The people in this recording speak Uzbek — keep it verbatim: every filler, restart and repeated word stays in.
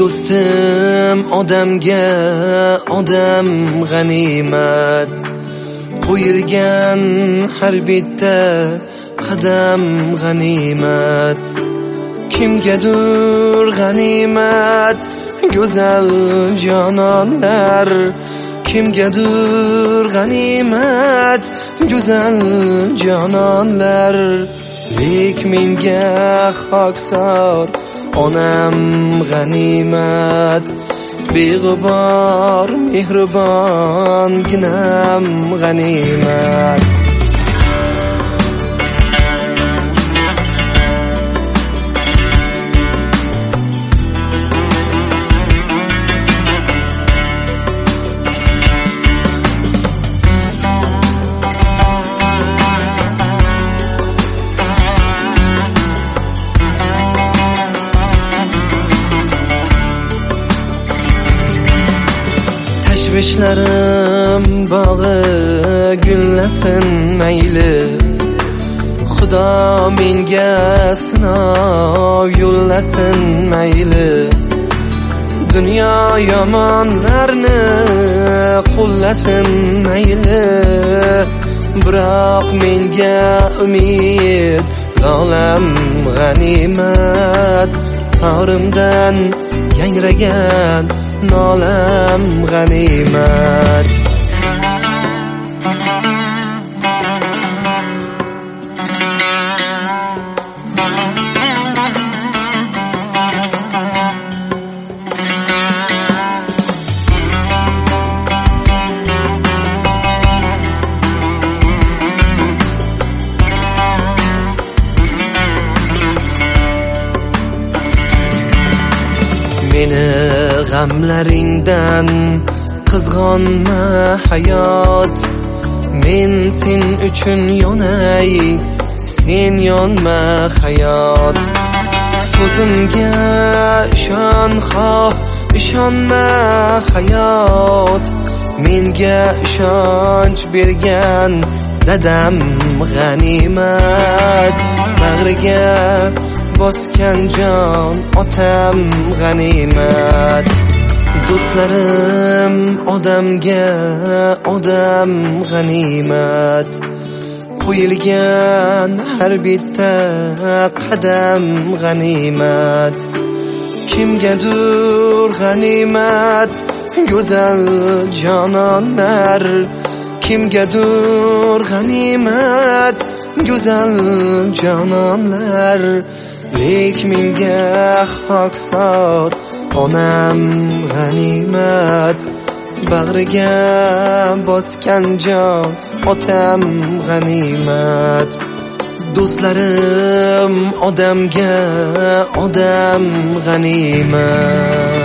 do'stim odamga odam g'animat, qo'yilgan har bitta qadam g'animat. Kimgadir g'animat go'zal jononlar, kimgadir g'animat go'zal jononlar. Lek menga xokisor onam g'animat, beg'ubor mehribon ginam g'animat. Tashvishlarim bog'i gullasin mayli, Xudo menga sinov yo'llasin mayli. Dunyo yomonlarni qo'llasin mayli, biroq menga umid olam g'animat. Torimdan yangragan nolam g'animat. Meni g'amlaringdan qizg'onma hayot, men sen uchun yonay, sen yonma hayot. So'zimga ishon xoh, ishonma hayot, menga ishonch bergan dadam g'animat. Bag'riga bosgan jon otam g'animat. Do'stlarim odamga odam g'animat, qo'yilgan har bitta qadam g'animat. Kimgadir g'animat go'zal jononlar, kimgadir g'animat go'zal jononlar. Lek menga xokisor onam g'animat, bag'riga bosgan jon otam g'animat. Do'stlarim odamga odam g'animat.